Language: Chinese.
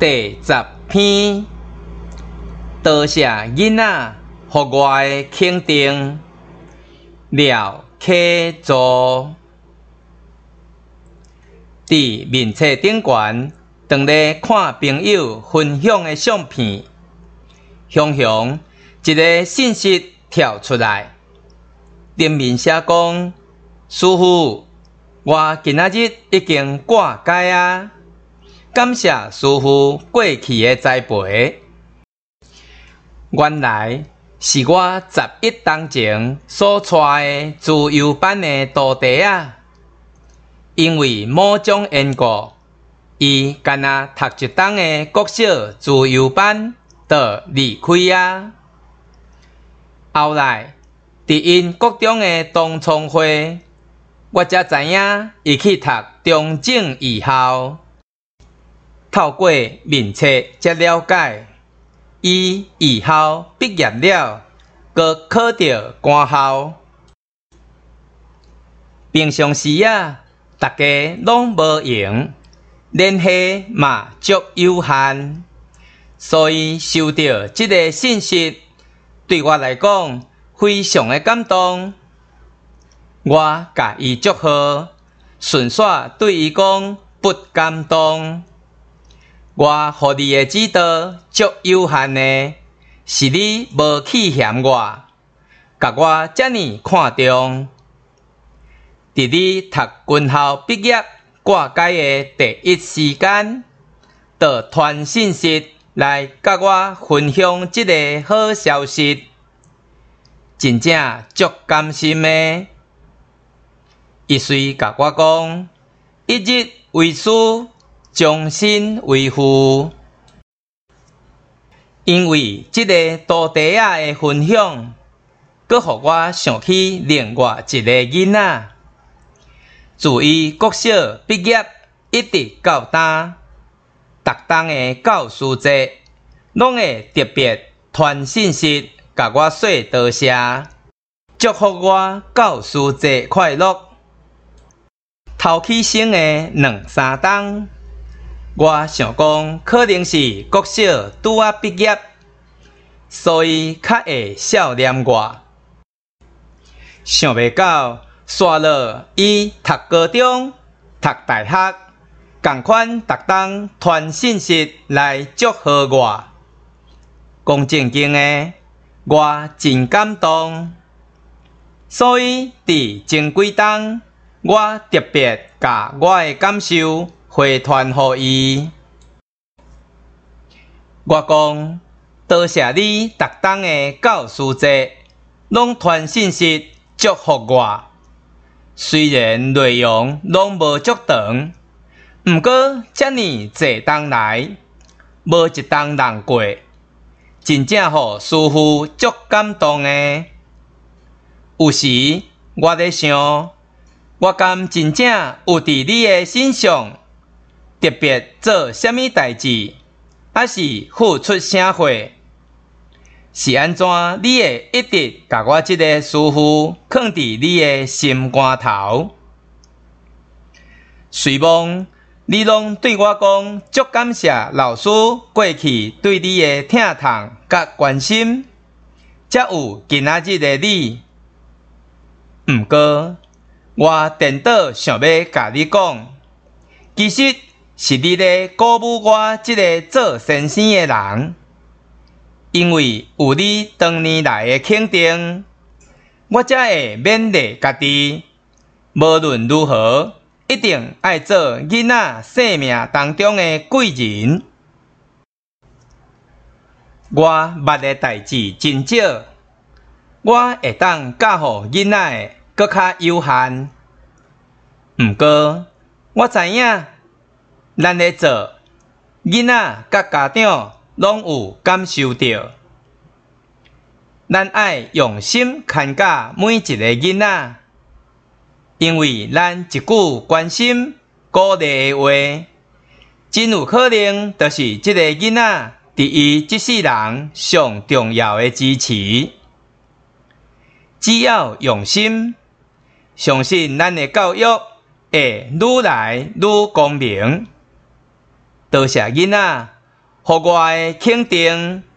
第10篇，多谢囡仔予我的肯定，廖启祖。伫面册顶悬，当咧看朋友分享的相片，熊熊一个信息跳出来，顶面写讲：师父，我今仔日已经挂解啊！感谢师父过去的栽培。原来是我11当前所带的自由班的徒弟啊！因为某种缘故，伊干那读一档的国小自由班，就离开啊。后来，伫因国中的同窗会，我才知影伊去读中正艺校。透过面册才了解，伊艺校毕业了，阁考到官校。平常时啊，大家拢无闲，联系嘛足有限，所以收到这个信息，对我来讲非常的感动。我甲伊祝贺，顺续对伊讲不感动。我予你的指导足有限的，是你无弃嫌我，甲我遮尔看重。伫你读军校毕业挂解的第一时间，就传信息来甲我分享这个好消息，真正足甘心的。伊遂甲我讲：一日为师，终身为父。因为这个徒弟仔的分享，阁互我想起另外一个囡仔。自伊国小毕业一直到今，逐当的教师节，拢会特别传信息甲我说多谢，祝福我教师节快乐。头起身的2-3冬，我想讲可能是国小拄仔毕业，所以较会少念我。想袂到刷落伊读高中、读大学，同款逐当传信息来祝贺我。讲正经的，我真感动。所以伫前几冬，我特别甲我的感受回传予伊。我讲多谢你逐当的教师节，拢传信息祝福我。虽然内容拢无足长，毋过遮尔济冬来，无一冬人过，真正互师父足感动的。有时我咧想，我敢真正有伫你的身上特别做啥物代志，还是付出啥货？是安怎你会一直甲我这个师父放伫你的心肝头？随望你拢对我讲，足感谢老师过去对你的疼痛甲关心，才有今仔日的你。毋过，我颠倒想要甲你讲，其实是你咧鼓舞我这个做先生的人。因为有你长年来的肯定，我才会勉励家己，无论如何，一定爱做囡仔生命当中的贵人。我捌的代志真少，我会当教予囡仔的搁较有限。毋过，我知影，咱咧做，囡仔甲家长拢有感受到，咱爱用心看教每一个囡仔，因为咱一句关心、鼓励的话，真有可能就是这个囡仔伫伊这世人上重要的支持。只要用心，相信咱的教育会愈来愈公平。多谢囡仔予我的肯定。